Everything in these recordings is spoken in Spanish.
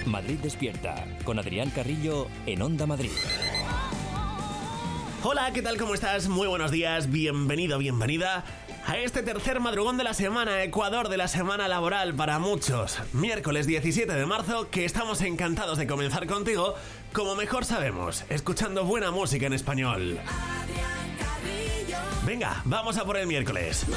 Madrid Despierta, con Adrián Carrillo en Onda Madrid. Hola, ¿qué tal? ¿Cómo estás? Muy buenos días, bienvenido, bienvenida a este tercer madrugón de la semana, Ecuador de la semana laboral para muchos. Miércoles 17 de marzo, que estamos encantados de comenzar contigo, como mejor sabemos, escuchando buena música en español. Venga, vamos a por el miércoles.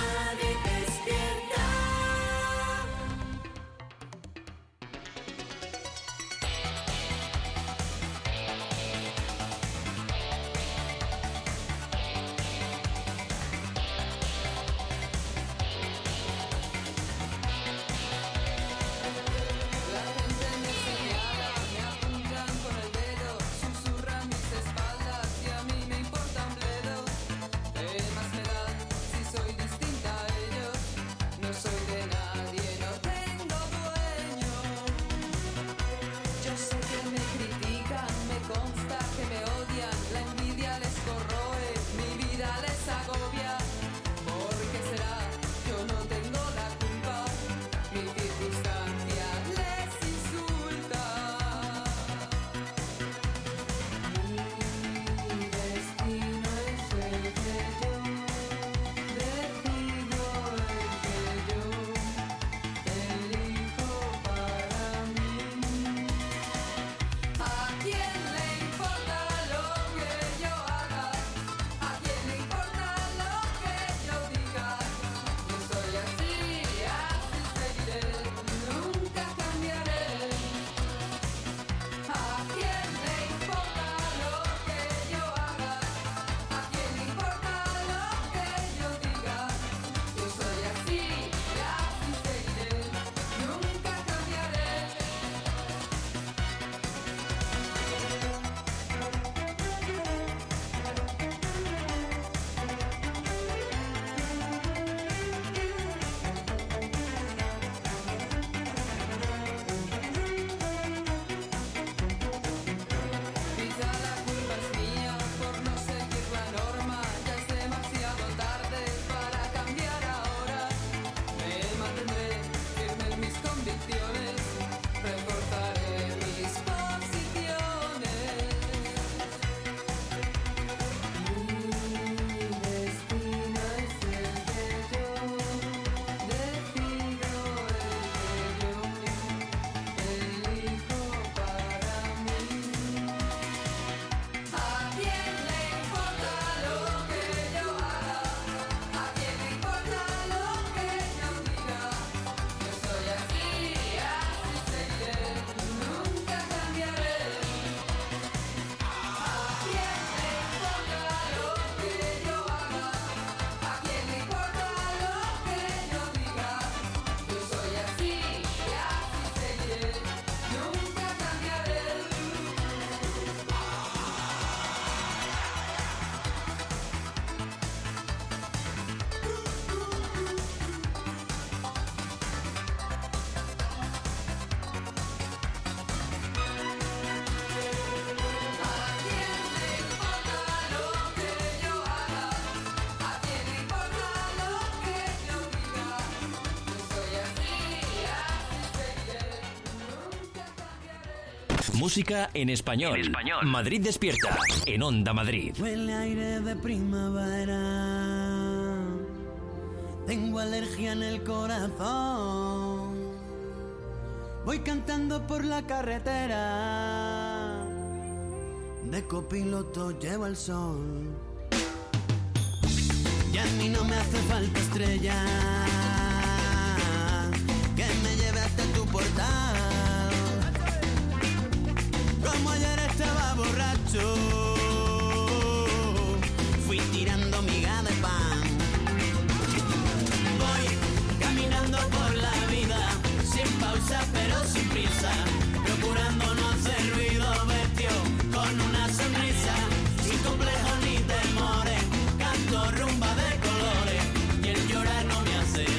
Música en español. Madrid Despierta, en Onda Madrid. Huele aire de primavera. Tengo alergia en el corazón. Voy cantando por la carretera. De copiloto llevo el sol. Y a mí no me hace falta estrella que me lleve hasta tu portal. Como ayer estaba borracho, fui tirando miga de pan. Voy caminando por la vida, sin pausa pero sin prisa, procurando no hacer ruido, vestido con una sonrisa, sin complejos ni temores, canto rumba de colores, y el llorar no me hace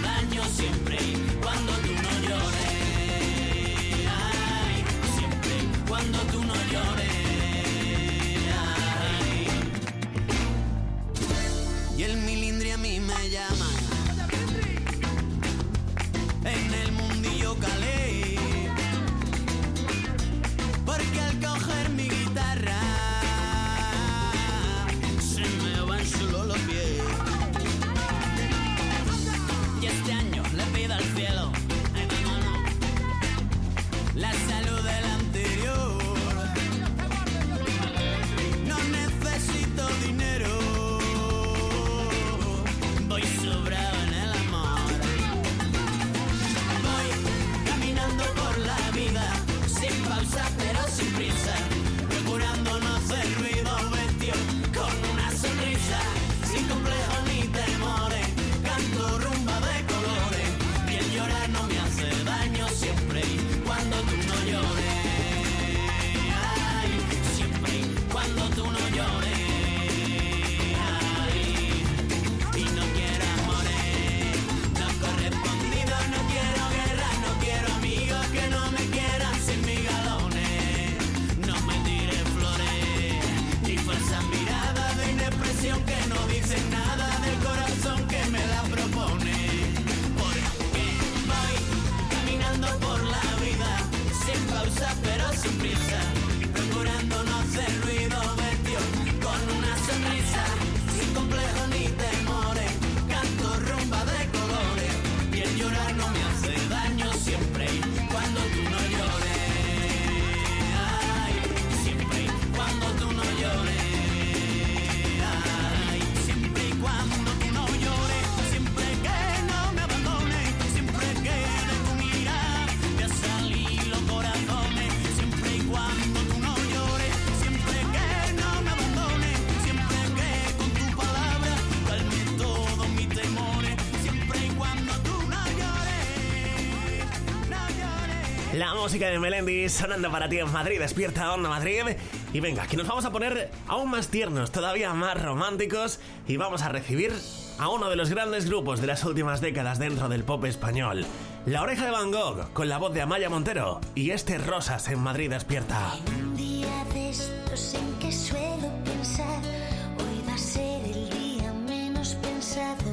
La música de Melendi sonando para ti en Madrid, despierta Onda Madrid. Y venga, que nos vamos a poner aún más tiernos, todavía más románticos, y vamos a recibir a uno de los grandes grupos de las últimas décadas dentro del pop español. La Oreja de Van Gogh, con la voz de Amaya Montero, y este Rosas en Madrid despierta. En un día de estos en que suelo pensar, hoy va a ser el día menos pensado.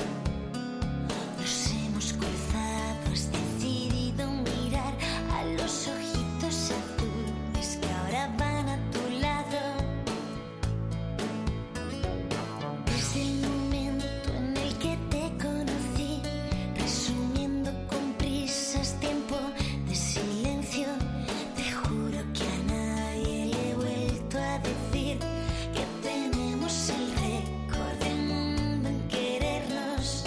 Nos hemos cruzado, has decidido mirar a los ojitos azules que ahora van a tu lado. Desde el momento en el que te conocí, resumiendo con prisas tiempo de silencio, te juro que a nadie le he vuelto a decir que tenemos el récord del mundo en querernos.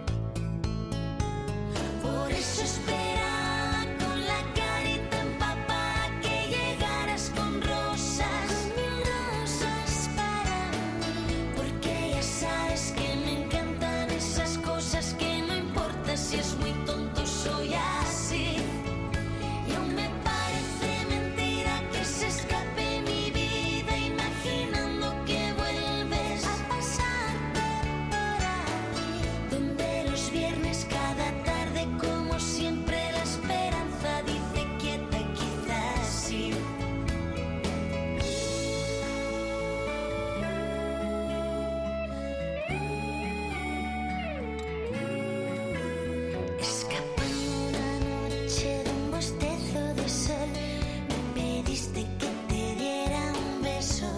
Por eso esperaba con la carita empapada que llegaras con rosas, mil rosas para mí, porque ya sabes que me encantan esas cosas que no importa si es muy tonto, soy así. Y aún me parece mentira que se escape mi vida imaginando que vuelves a pasar por ahí, donde los viernes cada tarde como siempre la esperanza dice quieta, quizás sí. Escapando una noche de un bostezo de sol, me pediste que te diera un beso.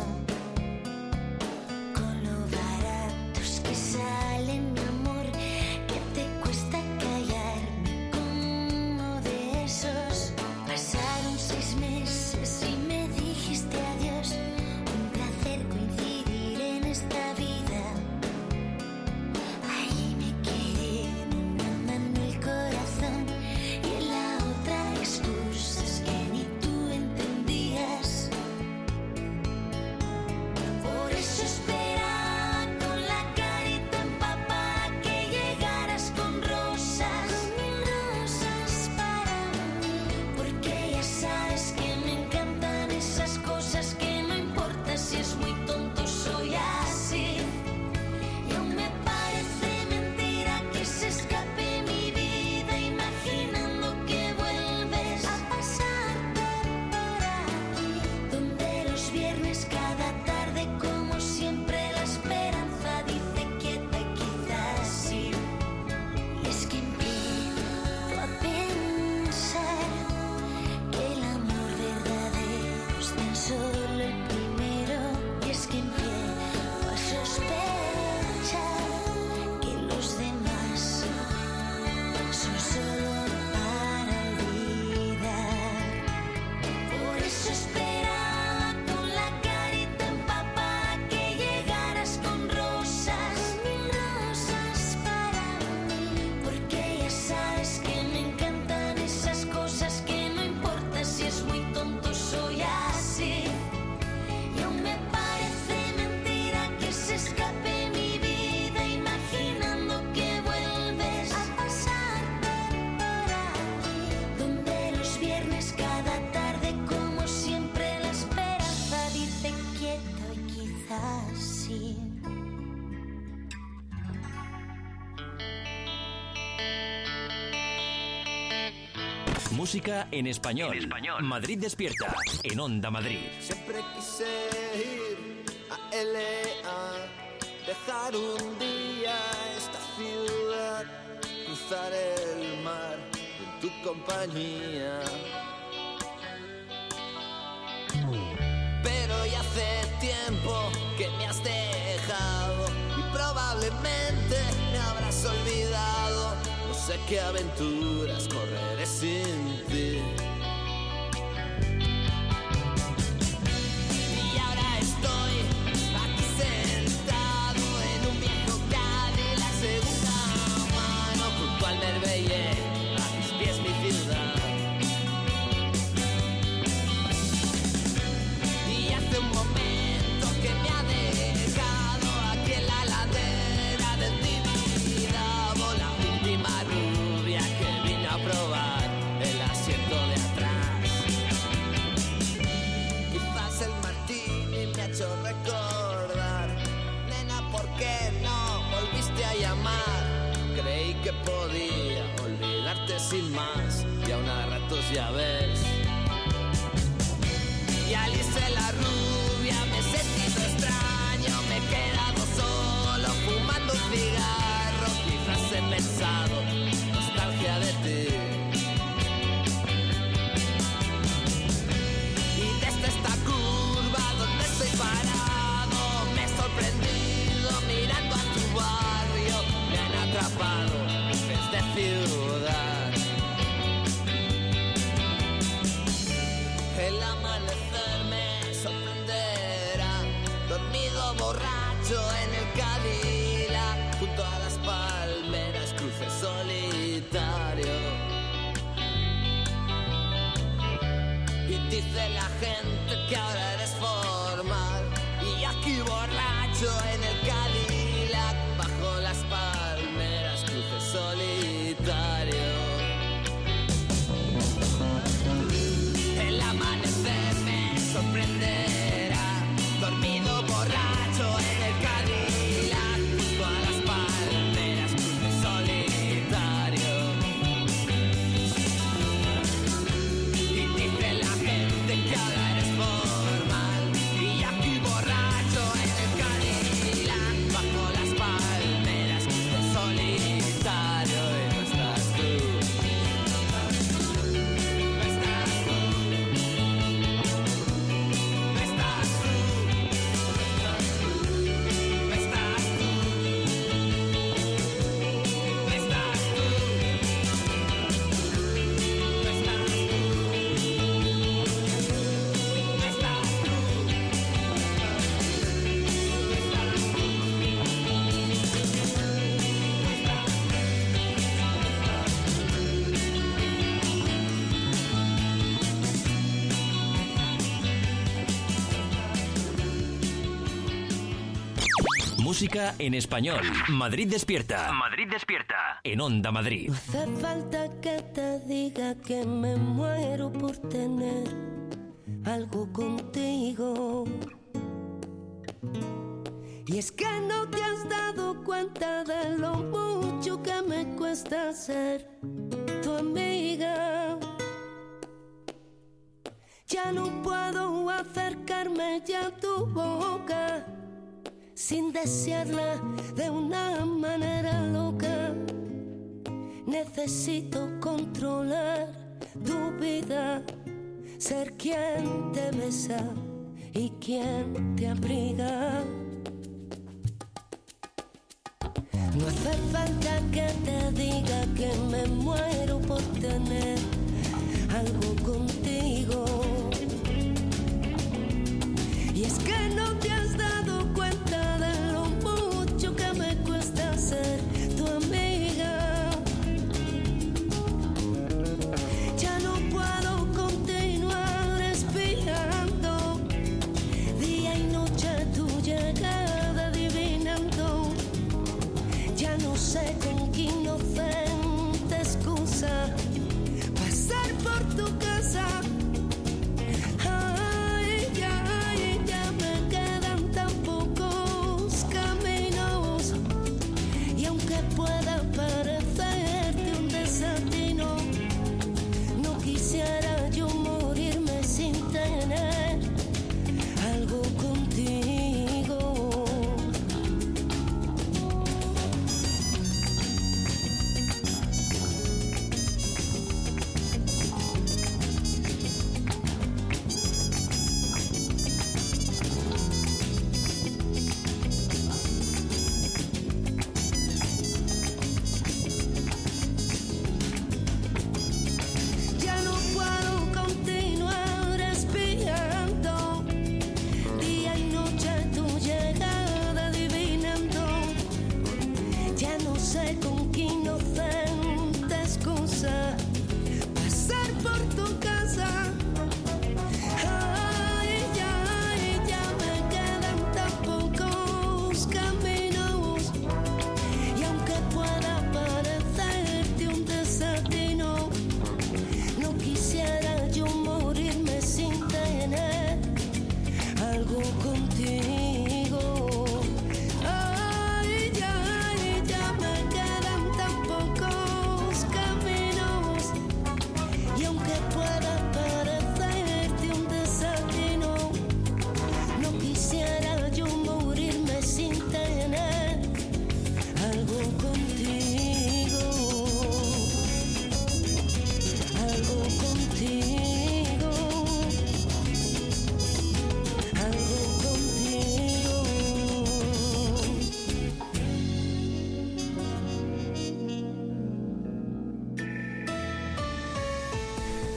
Con lo baratos que salen, mi amor, que te cuesta callarme con uno de esos. Pasaron 6 meses y me dijiste adiós. Un placer coincidir en esta vida. Ahí me quedé en una mano el corazón y en la otra excusas que ni tú entendías. Por eso esperaba con la carita empapada que llegaras con rosas, mil rosas para mí, porque ya sabes que me encantan esas cosas que no importa si es muy tonto, soy así. Y aún me parece mentira que se escape mi vida imaginando que vuelves a pasar por ahí, donde los viernes cada tarde como siempre la esperanza dice quieta, quizás sí. Y es que empiezo a pensar que el amor verdadero es tan solo el primero. Y es que empiezo a sospechar que los demás son solo para olvidar. Por eso esperaba con la carita empapada que llegaras con rosas, mil rosas para mí, porque ya sabes que me encantan esas cosas que no importa si es muy tonto, soy así. Y aún me parece mentira que se escape mi vida imaginando que vuelves a pasar por ahí, donde los viernes cada tarde como siempre la esperanza dice quieto y quizás sí. Música en español. Madrid despierta en Onda Madrid. Siempre quise ir a L.A., dejar un día esta ciudad, cruzar el mar en tu compañía. Pero ya hace tiempo que me has dejado y probablemente me habrás olvidado. No sé qué aventuras correré sin ti. Y ahora estoy aquí sentado en un viejo Cadillac segunda mano junto al Marbella, a mis pies mi ciudad. Y hace un momento que me ha dejado aquí en la ladera del Tibidabo la última rubia que vino a probar el asiento de sin más, y aún a ratos ya ves. Y Alice la rubia, me he sentido extraño, me he quedado solo fumando un cigarro. Quizás he pensado, nostalgia de ti. Y desde esta curva donde estoy parado, me he sorprendido mirando a tu barrio. Me han atrapado luces de ciudad. El amanecer me sorprenderá, dormido borracho en el Cadillac, junto a las palmeras cruce solitario. Y dice la gente que ahora eres formal, y aquí borracho en el Cadillac, bajo las palmeras cruce solitario. El amanecer me sorprenderá, dormido borracho en el Cadillac, junto a las palmeras cruce solitario. Y dice la gente que ahora eres formal, y aquí borracho en el Cadillac, bajo las palmeras cruce solitario. Y no estás tú, no estás tú. No estás tú, no estás tú, no estás tú, no estás Música en español. Madrid despierta. Madrid despierta. En Onda Madrid. No hace falta que te diga que me muero por tener algo contigo. Y es que no te has dado cuenta de lo mucho que me cuesta ser tu amiga. Ya no puedo acercarme ya a tu boca sin desearla de una manera loca. Necesito controlar tu vida, ser quien te besa y quien te abriga. No hace falta que te diga que me muero por tener algo contigo. Y es que no te has dado cuenta de lo mucho que me cuesta ser tu amiga. Ya no puedo continuar esperando día y noche tu llegada adivinando. Ya no sé con qué inocente excusa pasar por tu casa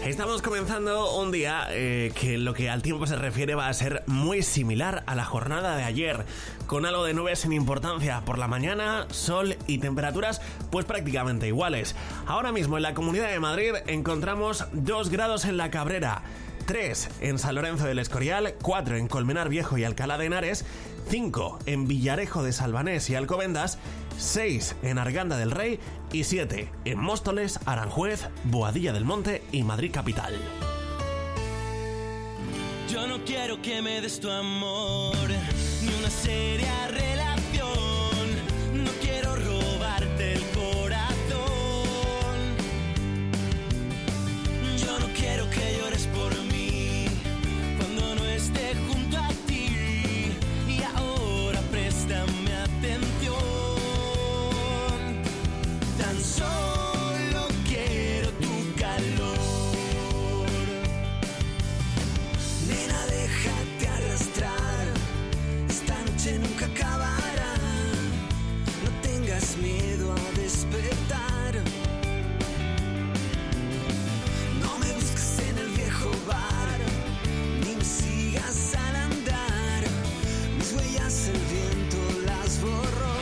Estamos comenzando un día que en lo que al tiempo se refiere va a ser muy similar a la jornada de ayer, con algo de nubes sin importancia por la mañana, sol y temperaturas pues prácticamente iguales. Ahora mismo en la Comunidad de Madrid encontramos 2 grados en La Cabrera, 3 en San Lorenzo del Escorial, 4 en Colmenar Viejo y Alcalá de Henares, 5 en Villarejo de Salvanés y Alcobendas, 6 en Arganda del Rey y 7 en Móstoles, Aranjuez, Boadilla del Monte y Madrid capital. Yo no quiero que me des tu amor, ni una seria relación. No quiero robarte el corazón. Yo no quiero que llores por mí cuando no esté junto a ti. Y ahora préstame atención. Tan solo quiero tu calor. Nena, déjate arrastrar. Esta noche nunca acabará. No tengas miedo a despertar. No me busques en el viejo bar, ni me sigas al andar. Mis huellas el viento las borró.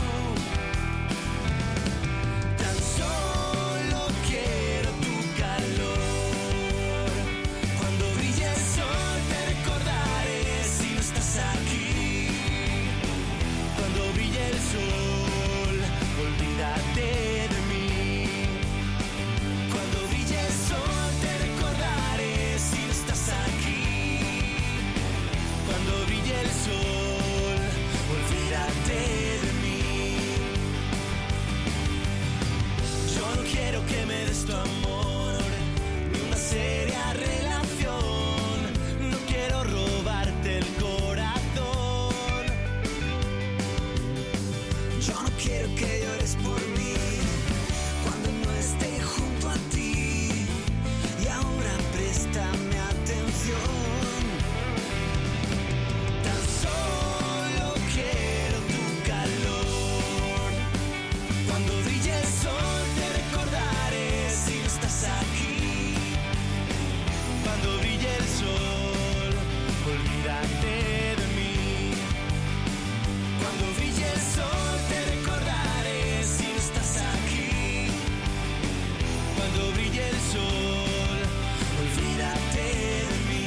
Tan solo quiero tu calor. Cuando brille el sol te recordaré si no estás aquí. Cuando brille el sol, olvídate de mí. Cuando brille el sol te recordaré si no estás aquí. Cuando brille el sol, olvídate de mí. Yo no quiero que me des tu amor, ni una seria relación. No quiero robarte el corazón. Yo no quiero que llores por mí cuando no esté junto a ti. Y ahora préstame atención. Tan solo quiero tu calor. Cuando brille el sol te recordaré si no estás aquí. Cuando brille el sol, olvídate de mí. Cuando brille el sol te recordaré si no estás aquí. Cuando brille el sol, olvídate de mí.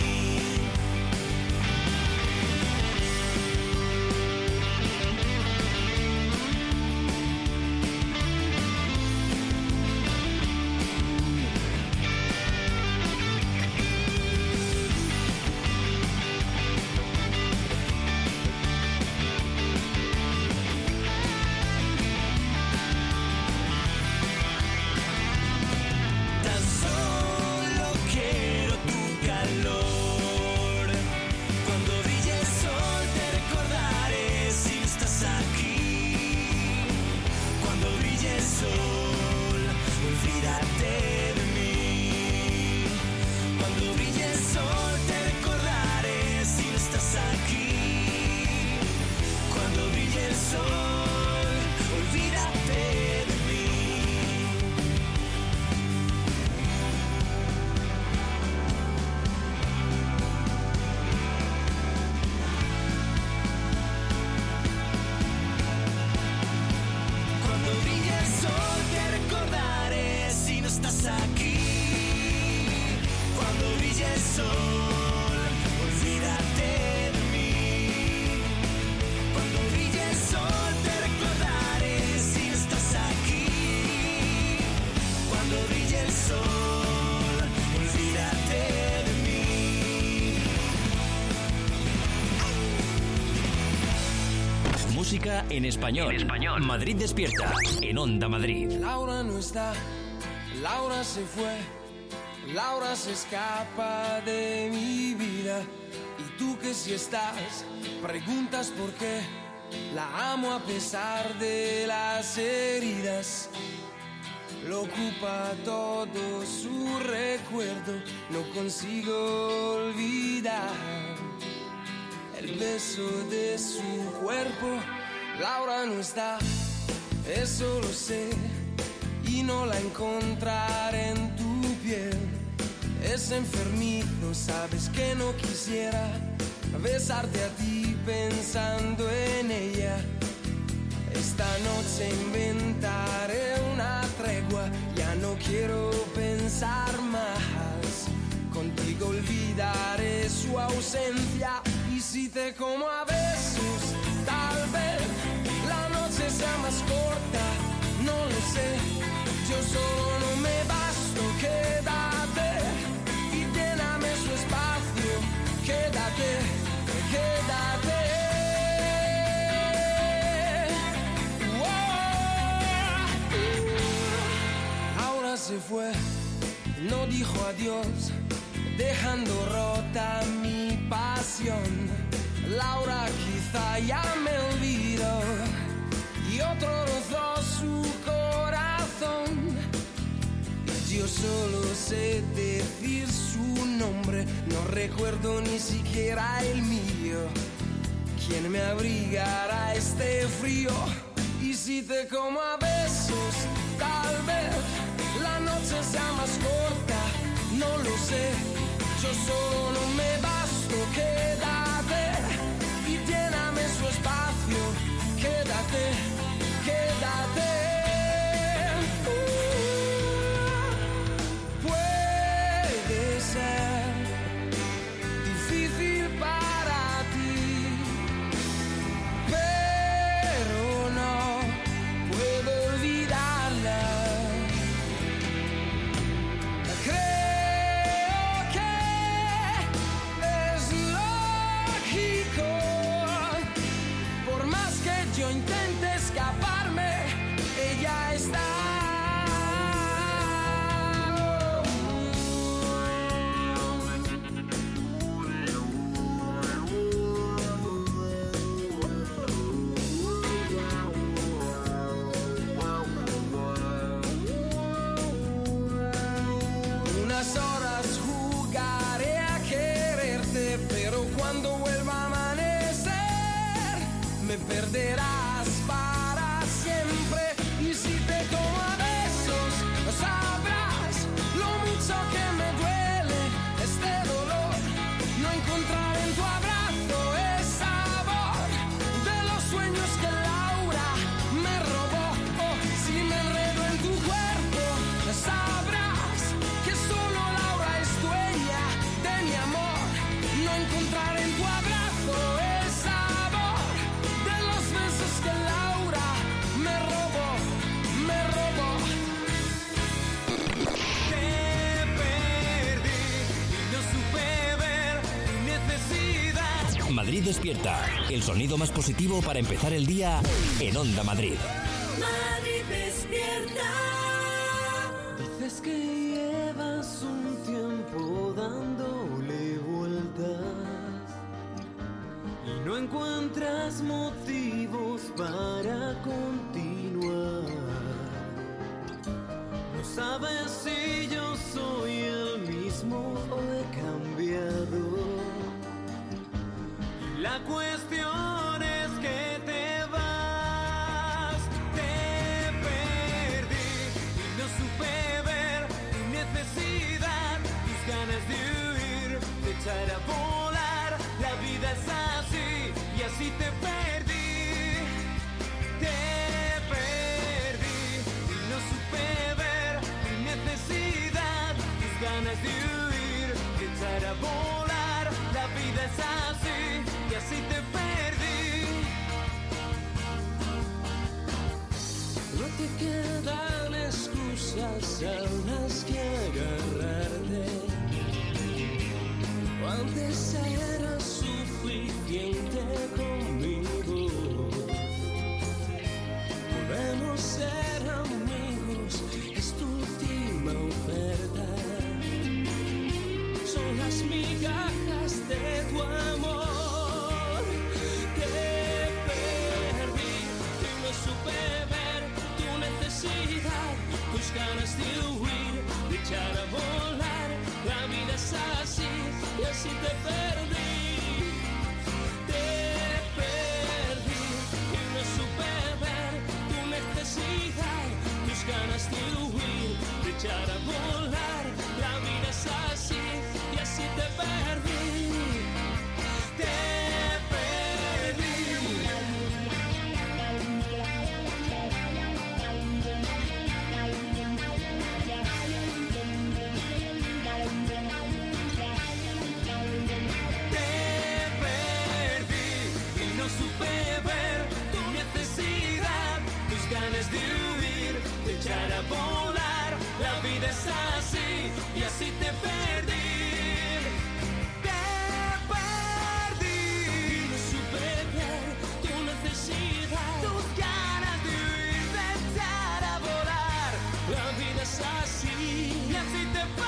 Tan solo quiero tu calor. Cuando brille el sol te recordaré si no estás aquí. Cuando brille el sol, olvídate de mí. Cuando brille el sol te recordaré si no estás aquí. Cuando brille el sol, olvídate de mí. Cuando brille el sol te recordaré si no estás aquí. Cuando brille el sol, olvídate de mí. Cuando brille el sol te recordaré si no estás aquí. Cuando brille el sol, olvídate de mí. Música en español. Madrid despierta. En Onda Madrid. Laura no está, Laura se fue, Laura se escapa de mi vida. Y tú que si estás, preguntas por qué. La amo a pesar de las heridas. Lo ocupa todo su recuerdo, no consigo olvidar el beso de su cuerpo. Laura no está, eso lo sé, y no la encontraré en tu piel. Es enfermizo, sabes que no quisiera besarte a ti pensando en ella. Esta noche inventaré una tregua, ya no quiero pensar más. Contigo olvidaré su ausencia y si te como a besos, tal vez la noche sea más corta, no lo sé. Yo solo no me basto, quédate y lléname su espacio, quédate, quédate. Ahora se fue, no dijo adiós, dejando rota mi pasión. Laura quizá ya me olvidó y otro rozó su corazón. Yo solo sé decir su nombre, no recuerdo ni siquiera el mío. ¿Quién me abrigará este frío? Y si te como a besos, tal vez la noche sea más corta, no lo sé. Yo solo no me basto, quédate y lléname su espacio, quédate, quédate. Puede ser difícil para ti, pero no puedo olvidarla. Creo que es lógico, por más que yo intente escaparme, ella está. Unas horas jugaré a quererte, pero cuando vuelva a amanecer me perderás para siempre. Y si te como a besos, sabrás lo mucho que me duele este dolor. No encontrar en tu abrazo el sabor de los sueños que Laura me robó. Oh, si me enredo en tu cuerpo, sabrás que solo Laura es dueña de mi amor. No encontrar en tu abrazo el sabor de los besos que Laura me robó, me robó. Te perdí, no supe ver tu necesidad. Madrid despierta. El sonido más positivo para empezar el día en Onda Madrid. Madrid despierta. Dices que llevas un tiempo dándole vueltas y no encuentras motivos para continuar. No sabes si yo soy el mismo o he cambiado. Y la cuestión es que te vas. Te perdí y no supe ver tu necesidad, tus ganas de huir, de echar a volar. La vida es así y así te perdí. Te perdí y no supe ver tu necesidad, tus ganas de huir, de echar a volar. La vida es así y así te perdí. No te quedan excusas a las que agarrarte. Antes era suficiente conmigo. Podemos ser amigos, es tu última oferta. Son las migajas de tu amor. Te perdí y no supe ver tu necesidad, tus ganas de huir, de echar a volar. La vida es así y así te perdí. Te perdí y no supe ver tu necesidad, tus ganas de huir, de echar a volar. La vida es así y así te perdí. Y no supe ver tu necesidad, tus ganas de huir, de echar a volar. La vida es así y así te perdí.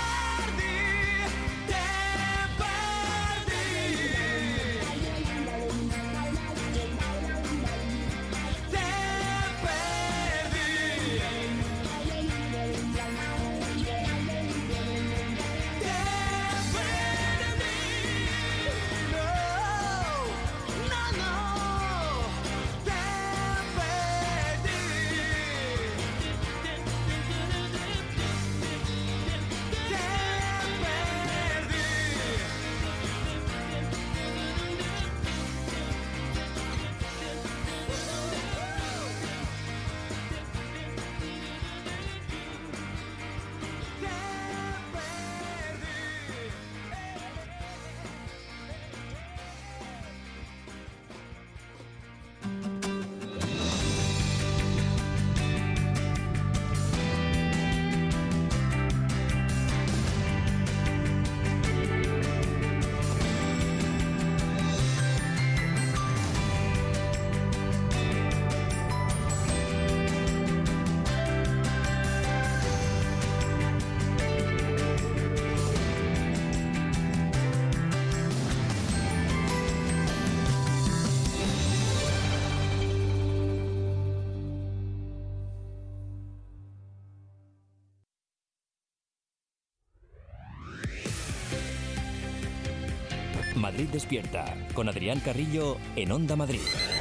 Madrid Despierta, con Adrián Carrillo en Onda Madrid.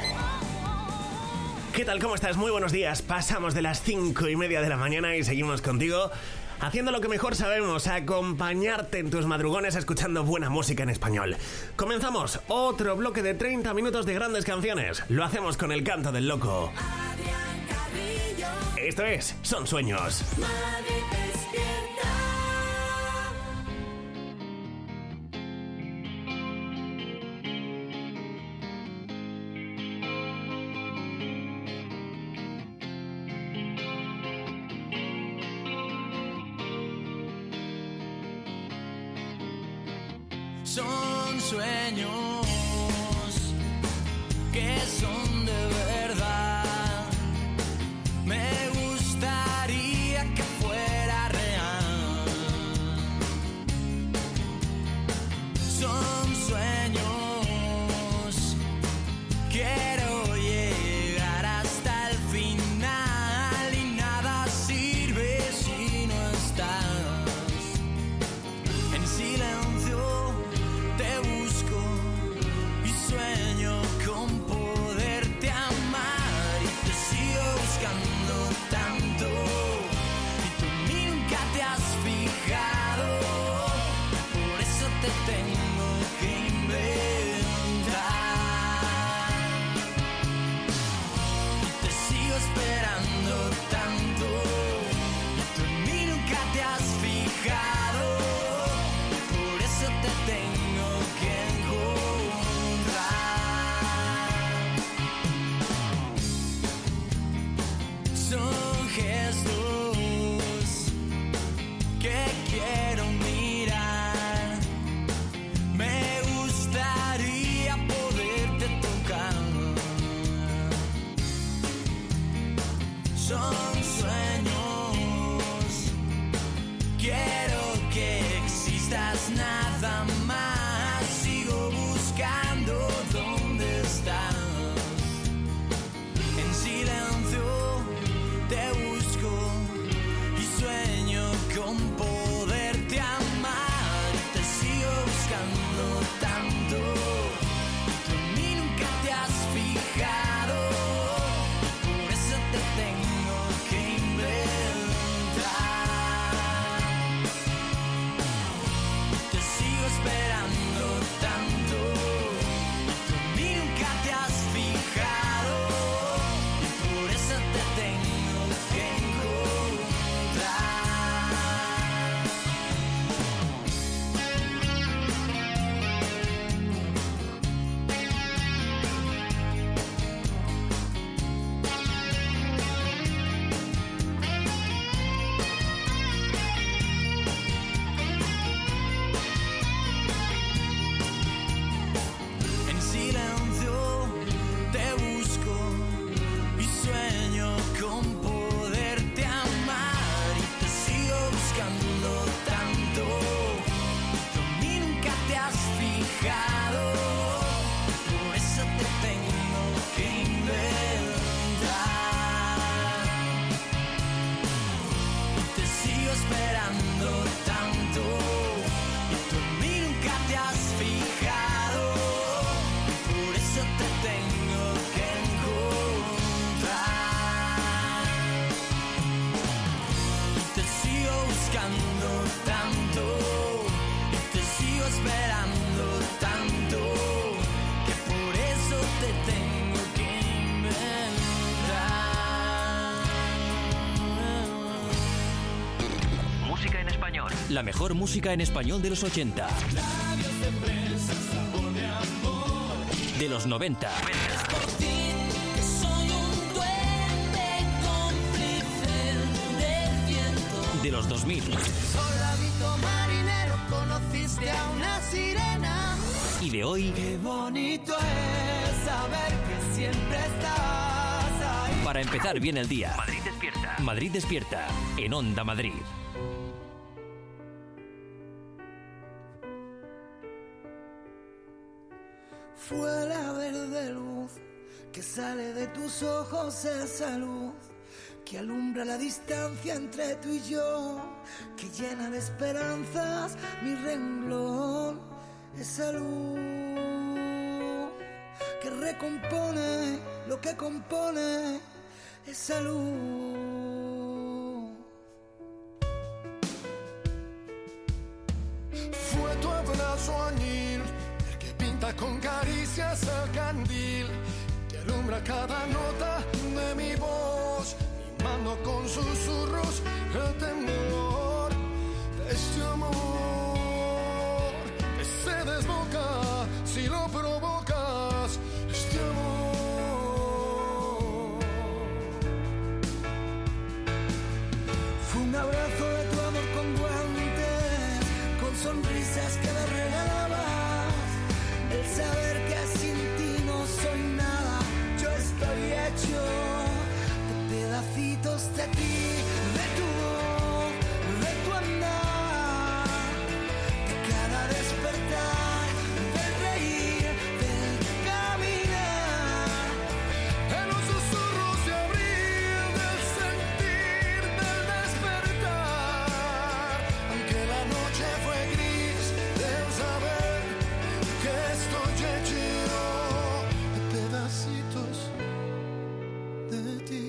¿Qué tal? ¿Cómo estás? Muy buenos días. Pasamos de las 5:30 de la mañana y seguimos contigo, haciendo lo que mejor sabemos, acompañarte en tus madrugones escuchando buena música en español. Comenzamos otro bloque de 30 minutos de grandes canciones. Lo hacemos con el canto del loco. Esto es Son Sueños. Madrid despierta. Son sueños que son de verdad. Me gustaría que fuera real. Son sueños, quiero llegar hasta el final y nada sirve si no estás. En silencio te busco y sueño con poderte amar y te sigo buscando tanto y tú en mí nunca te has fijado, por eso te tengo que inventar y te sigo esperando tanto y tú en mí nunca te has fijado, por eso te tengo que encontrar. Son gestos que quiero mirar. Me gustaría poderte tocar. Son sueños, quiero que existas nada más. Sigo buscando dónde estás. En silencio te busco y sueño con poderte amar. Te sigo buscando tanto y tú en mí nunca te has fijado, por eso te tengo que inventar. Te La mejor música en español de los 80. De los 90. Soy un duende cómplice del viento. De los 2000. Soldadito marinero, conociste a una sirena. Y de hoy. Qué bonito es saber que siempre estás ahí. Para empezar bien el día. Madrid despierta. Madrid despierta. En Onda Madrid. Fue la verde luz que sale de tus ojos, esa luz que alumbra la distancia entre tú y yo, que llena de esperanzas mi renglón, esa luz que recompone lo que compone, esa luz. Fue tu abrazo añil, el que pinta con caricias el candil, que alumbra cada nota de mi voz, mimando con susurros el temor de este amor que se desboca si lo provocas, este amor. Fue un abrazo de tu amor con guantes, con sonrisas que me regalabas, el saber que sin ti no soy nada, yo estoy hecho de pedacitos de ti, de tu voz, de tu andar, de cada despertar, del reír, del caminar, En los susurros de abril, del sentir, del despertar, aunque la noche fue gris, del saber que estoy hecho de pedacitos de ti.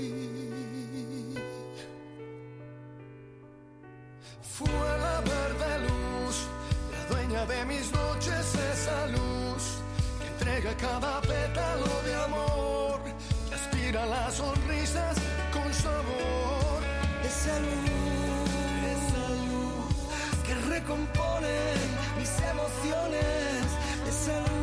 Fue la verde luz, la dueña de mis noches, esa luz que entrega cada pétalo de amor, que aspira las sonrisas con sabor. esa luz que recompone mis emociones, esa luz.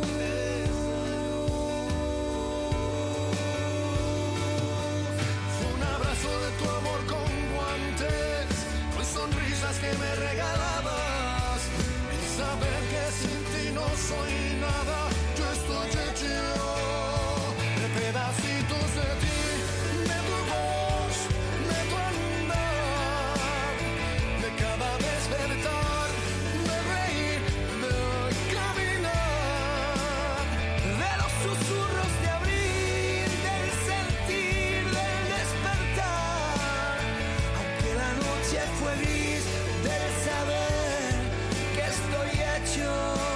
Fue un abrazo de tu amor con guantes, con sonrisas que me regalabas, el saber que sin ti no soy nada, yo estoy hecho de pedacitos de ti, de tu voz, de tu andar, de cada despertar, de reír, de caminar, De los susurros de abril, del sentir, del despertar, aunque la noche fue gris, del saber que estoy hecho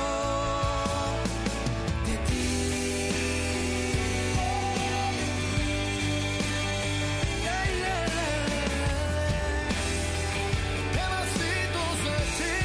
de ti. pedacitos de ti.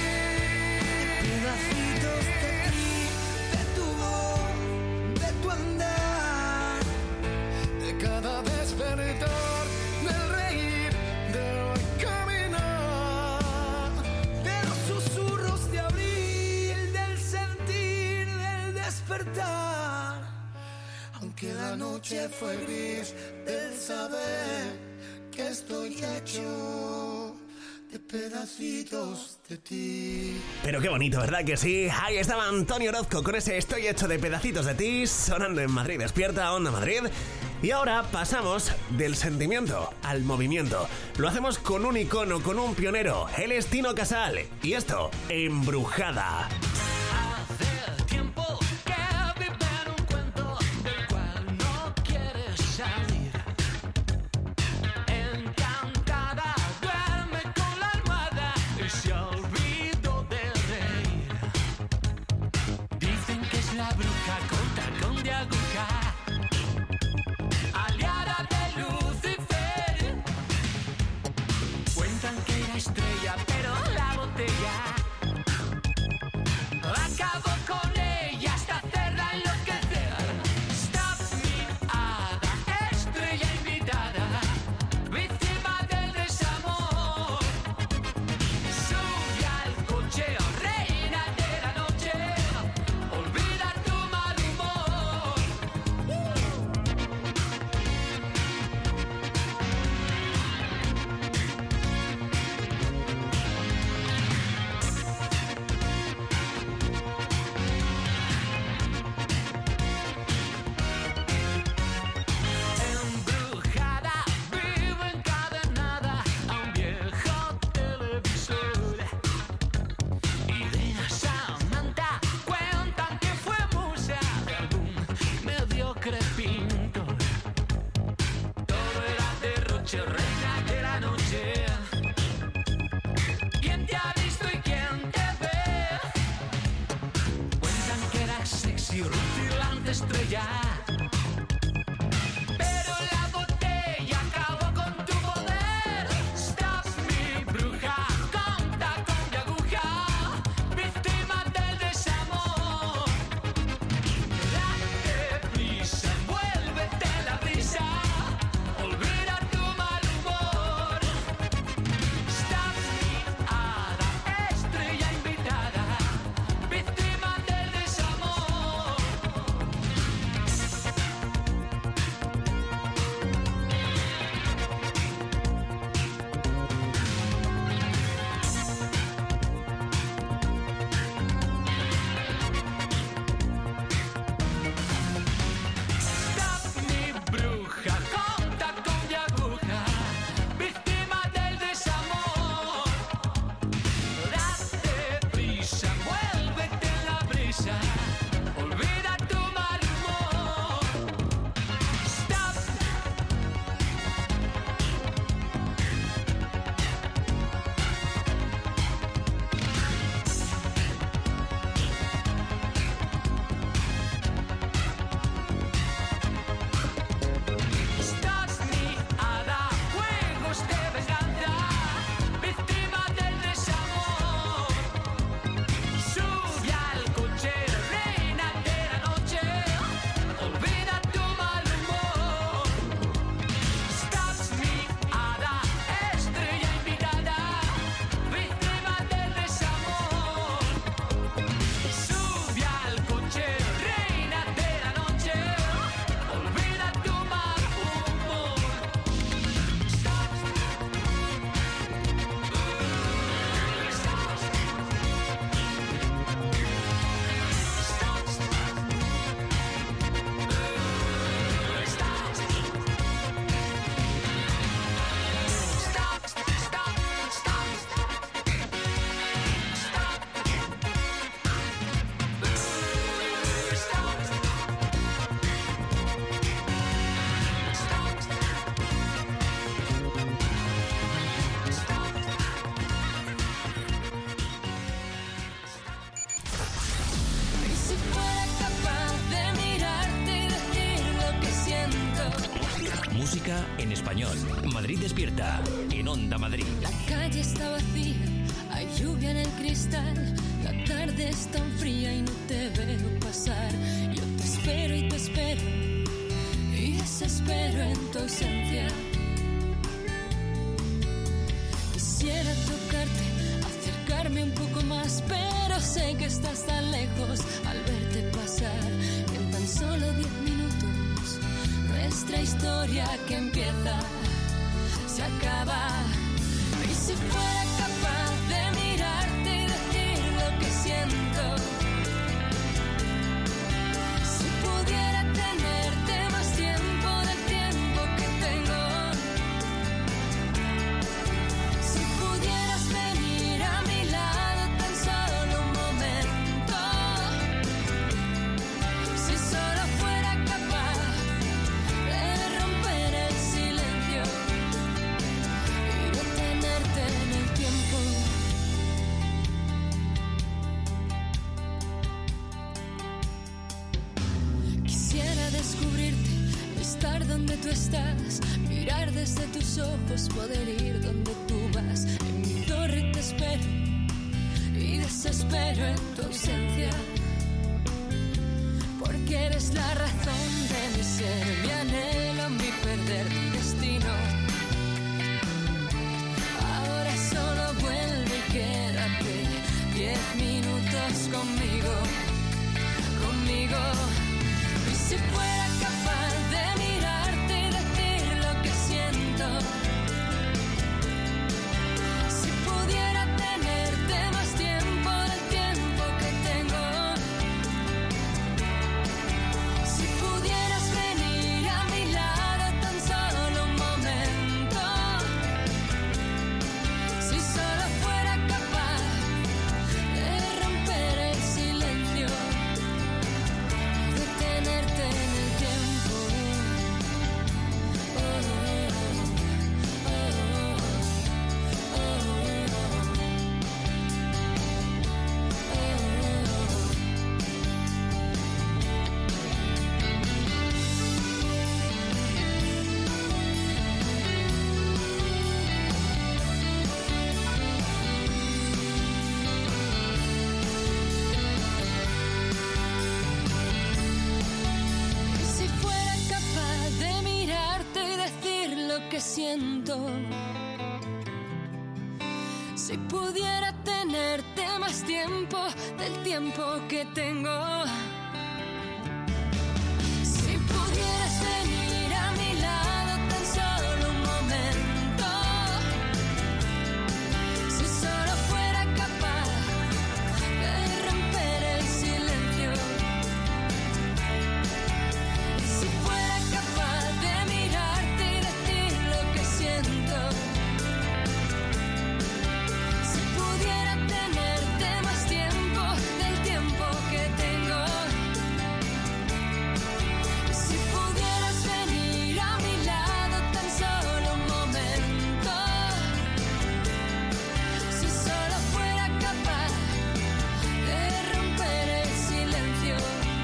Pedacitos de ti, de tu voz, de tu andar, De cada despertar, del reír, del caminar, de los susurros de abril, del sentir, del despertar, aunque la noche fue gris, del saber que estoy hecho de pedacitos de ti. Pero qué bonito, ¿verdad que sí? Ahí estaba Antonio Orozco con ese Estoy hecho de pedacitos de ti, sonando en Madrid Despierta, Onda Madrid. Y ahora pasamos del sentimiento al movimiento. Lo hacemos con un icono, con un pionero. Él es Tino Casal. Y esto, Embrujada. Hace tiempo que vive en un cuento del cual no quieres salir. Encantada duerme con la almohada y se olvidó de reír. Dicen que es la bruja con tacón de aguja, aliada de Lucifer. Cuentan que era estrella, pero la botella acabó con ella hasta hacerla enloquecer. Stop mi hada, estrella invitada, víctima del desamor. Música en español. Madrid despierta en Onda Madrid. La calle está vacía, hay lluvia en el cristal. La tarde es tan fría y no te veo pasar. Yo te espero y te espero y desespero en tu ausencia. Quisiera tocarte, acercarme un poco más, pero sé que estás tan lejos al verte pasar. Que en tan solo 10 minutos nuestra historia que empieza se acaba. Y si fuera capaz de mirarte y decir lo que siento, si pudiera tenerte más tiempo del tiempo que tengo, si pudieras venir a mi lado tan solo un momento, si solo fuera capaz de romper el silencio y detenerte en el tiempo. Quisiera descubrirte, estar donde tú estás, mirar desde tus ojos, poder ir donde tú vas. En mi torre te espero y desespero en tu ausencia, porque eres la razón de mi ser, mi anhelo, mi perder, mi destino. Ahora solo vuelve y quédate 10 minutos conmigo, conmigo. Y si fuera capaz de mirarte y decir lo que siento, si pudiera tenerte más tiempo del tiempo que tengo, si pudieras venir a mi lado tan solo un momento, si solo fuera capaz de romper el silencio, detenerte en el tiempo. Si fuera capaz de mirarte y decir lo que siento, si pudiera tenerte más tiempo del tiempo que tengo, si pudieras venir a mi lado tan solo un momento, si solo fuera capaz de romper el silencio, si fuera capaz de mirarte y decir lo que siento, si pudiera tenerte más tiempo del tiempo que tengo, si pudieras venir a mi lado tan solo un momento, si solo fuera capaz de romper el silencio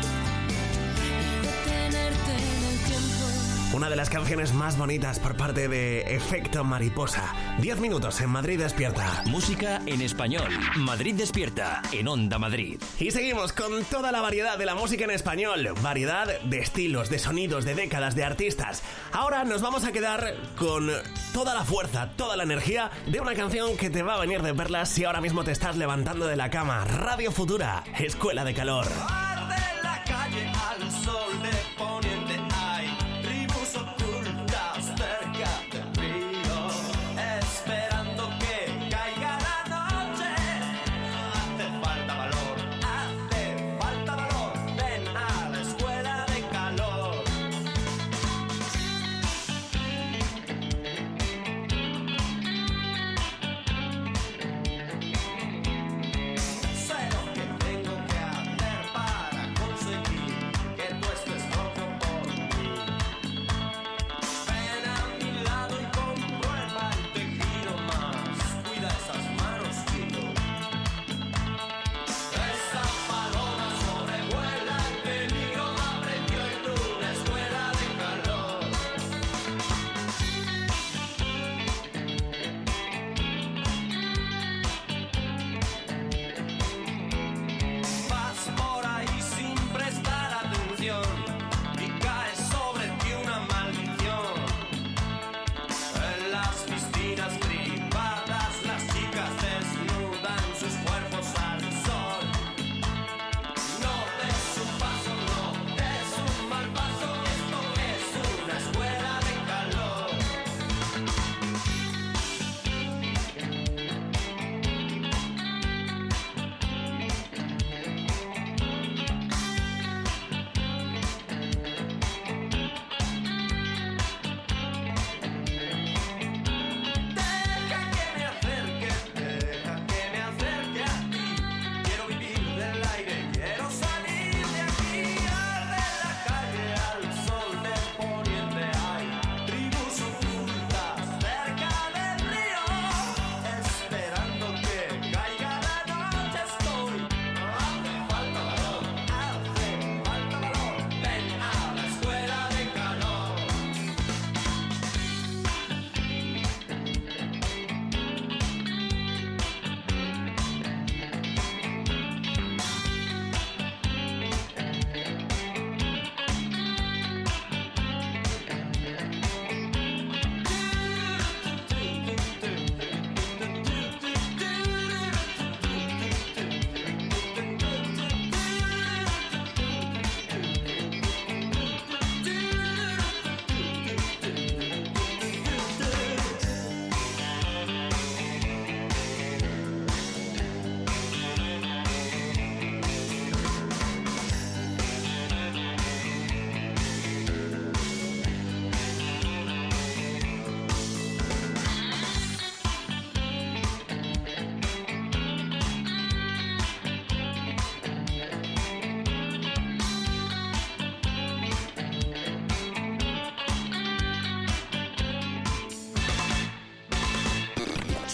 y detenerte en el tiempo. Una de las canciones más bonitas por parte de Efecto Mariposa. 10 minutos en Madrid despierta. Música en español. Madrid despierta en Onda Madrid. Y seguimos con toda la variedad de la música en español. Variedad de estilos, de sonidos, de décadas, de artistas. Ahora nos vamos a quedar con toda la fuerza, toda la energía de una canción que te va a venir de perlas si ahora mismo te estás levantando de la cama. Radio Futura, Escuela de Calor. Arde la calle al sol de poniente, hay tribus ocultas cerca del río, esperando que caiga la noche. Hace falta valor, ven a la escuela de calor. Sé lo que tengo que hacer para conseguir que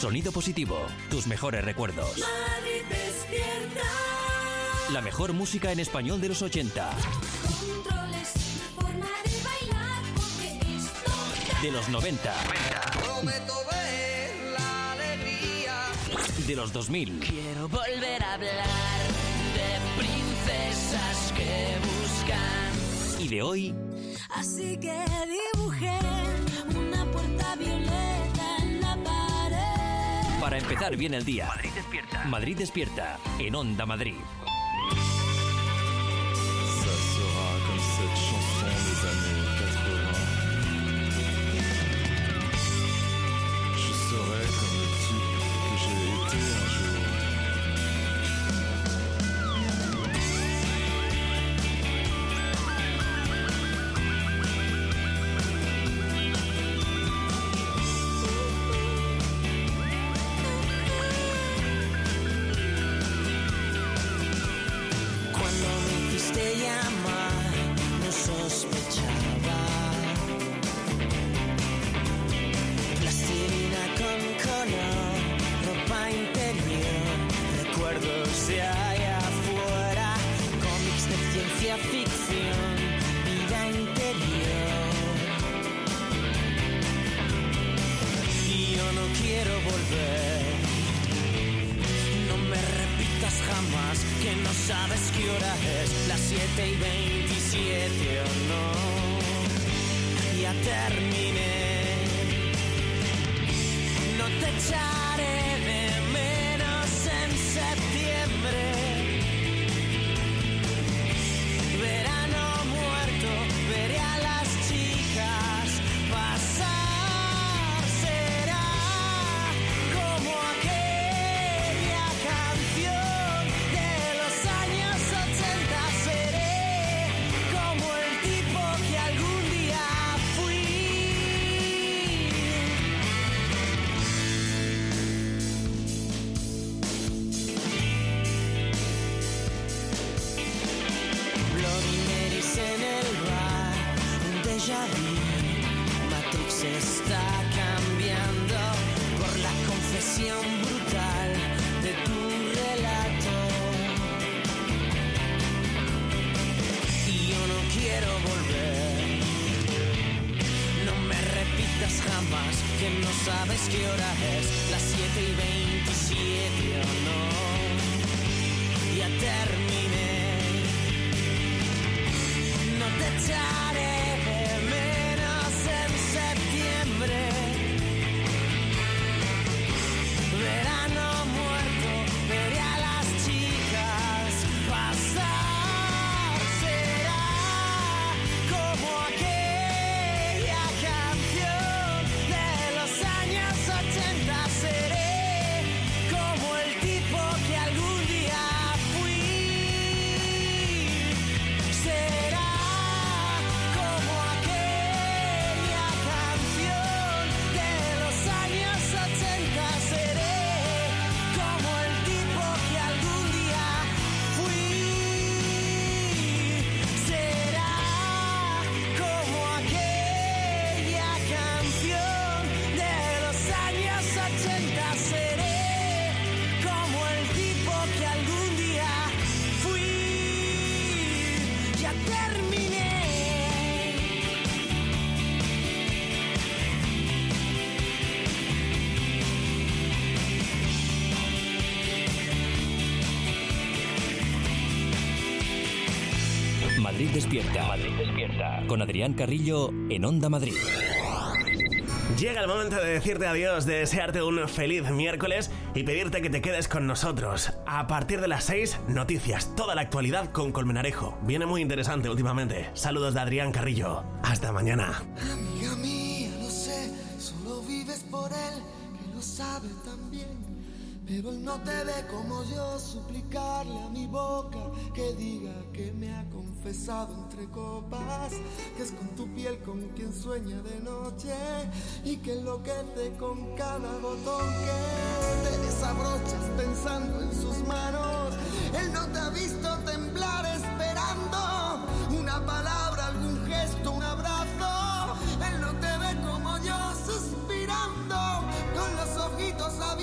Sonido positivo, tus mejores recuerdos. Madrid despierta. La mejor música en español de los 80. Controles, forma de bailar, porque esto De los 90. Prometo ver la alegría. De los 2000. Quiero volver a hablar de princesas que buscan. Y de hoy. Así que dibujé una puerta violeta en la pared. Para empezar bien el día. Madrid despierta. Madrid despierta. En Onda Madrid. Ça sera comme cette chanson des années 80. Je serai comme le type que j'ai été un jour. Cuando me hiciste llamar, no sospechaba. Plastilina con color, ropa interior, recuerdos de allá afuera, cómics de ciencia ficción, vida interior. Y yo no quiero volver. No me repitas jamás que no sabes qué hora es, las 7:27 o no. Ya terminé. No te echaré de menos en septiembre. Verano muerto, veré a las chicas pasar. Será como aquella canción de los años 80. Seré como el tipo que algún día fui. Bloody Marys en el bar, un déjà vu. Matrix está cambiando por la confesión brutal de tu relato. Y yo no quiero volver. No me repitas jamás que no sabes qué hora es, las 7:27 o no. Ya terminé. No te echaré de menos en septiembre. Verano muerto, veré a las chicas pasar. Será como aquella canción de los años 80. Seré como el tipo que algún día fui. Será como aquella canción de los años 80. Seré como el tipo que algún día fui. Será como aquella canción de los años 80. Seré como el tipo que algún día fui. Ya terminé. Madrid despierta. Madrid despierta. Con Adrián Carrillo en Onda Madrid. Llega el momento de decirte adiós, de desearte un feliz miércoles y pedirte que te quedes con nosotros. A partir de las 6, noticias, toda la actualidad con Colmenarejo. Viene muy interesante últimamente. Saludos de Adrián Carrillo. Hasta mañana. Amiga mía, lo sé, solo vives por él, que lo sabe también. Pero él no te ve como yo, suplicarle a mi boca que diga que me ha confesado entre copas, que es con tu piel con quien sueña de noche y que enloquece con cada botón que te desabrochas pensando en sus manos. Él no te ha visto temblar esperando una palabra, algún gesto, un abrazo. Él no te ve como yo suspirando con los ojitos abiertos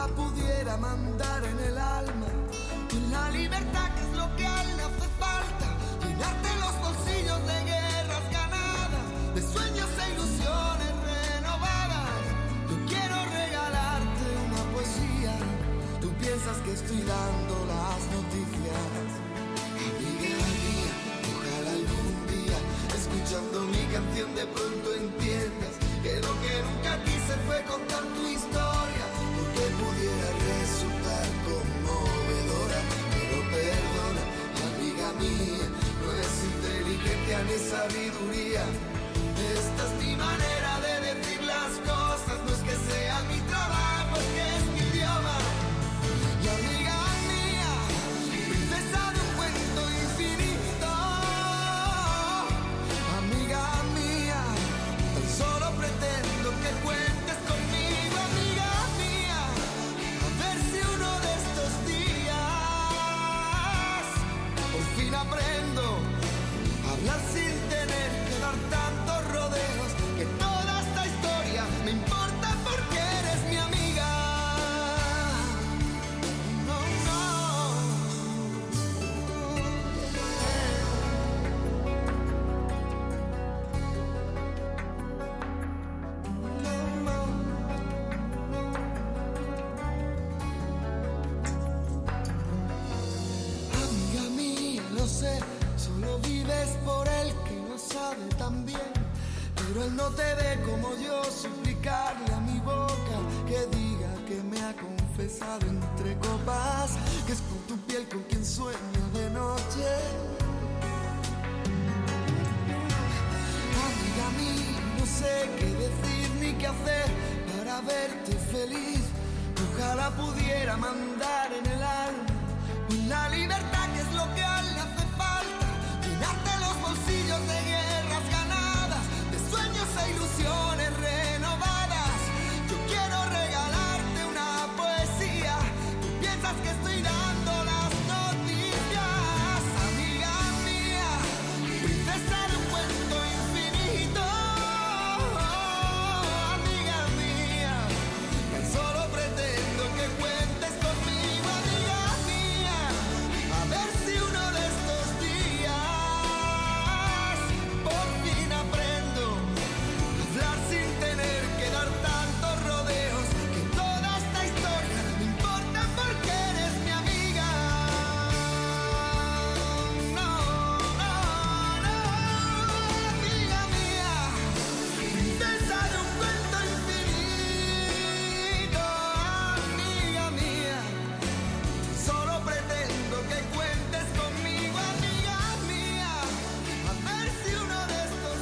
pudiera mandar en el alma, en la libertad que es lo que a él le hace falta, llenarte los bolsillos de guerras ganadas, de sueños e ilusiones renovadas. Yo quiero regalarte una poesía, tú piensas que estoy dando las noticias. Amiga mía, ojalá algún día, escuchando mi canción de pronto entiendas que lo que nunca quise fue contar tu historia, porque pudiera resultar conmovedora. Pero perdona, amiga mía, no es inteligencia ni sabiduría. Esta es mi manera de decir las cosas, no es que sea mi trabajo, es que es mi idioma. Y amiga mía, princesa de un cuento infinito, amiga mía, tan solo pretendo que cuentes conmigo, amiga mía, a ver si uno de estos días por fin aprendo a hablar sin tener que dar tantos rodeos, que toda esta historia me importa porque eres mi amiga. No, no. Amiga mía, lo sé, solo vives por él que lo sabe tan bien, pero él no te ve como yo, suplicarle a mi boca que diga que me ha confesado entre copas, que es por tu piel con quien sueño de noche. Amiga mía, no sé qué decir ni qué hacer para verte feliz. Ojalá pudiera mandar en el alma, en la libertad que es lo que a él le hace falta, llenarte los bolsillos de guerras ganadas, de sueños e ilusiones renovadas. Yo quiero regalarte una poesía, tú piensas que estoy dando las noticias. Amiga mía, princesa de un cuento infinito, amiga mía, tan solo pretendo que cuentes conmigo, amiga mía, a ver si uno de estos días por fin aprendo a hablar sin tener que dar tantos rodeos, que toda esta historia me importa porque eres mi amiga. No, no, no, amiga mía, princesa de un cuento infinito, amiga mía, solo pretendo que cuentes conmigo, amiga mía, a ver si uno de estos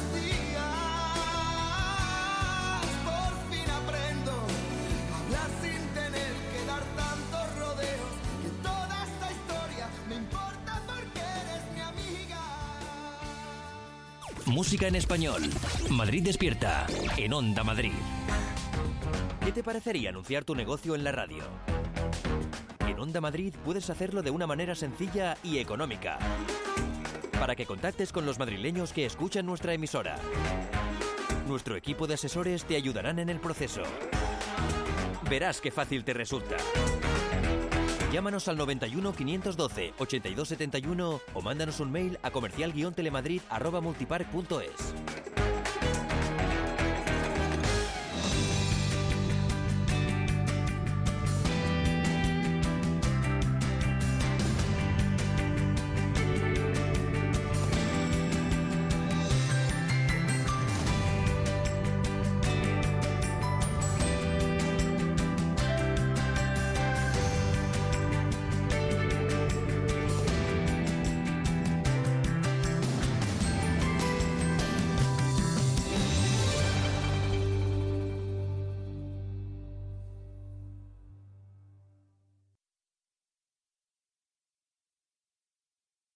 días por fin aprendo a hablar sin tener que dar tantos rodeos, que toda esta historia me importa porque eres mi amiga. Música en español. Madrid Despierta. En Onda Madrid. ¿Qué te parecería anunciar tu negocio en la radio? En Onda Madrid puedes hacerlo de una manera sencilla y económica, para que contactes con los madrileños que escuchan nuestra emisora. Nuestro equipo de asesores te ayudarán en el proceso. Verás qué fácil te resulta. Llámanos al 91 512 8271 o mándanos un mail a comercial-telemadrid@multipark.es.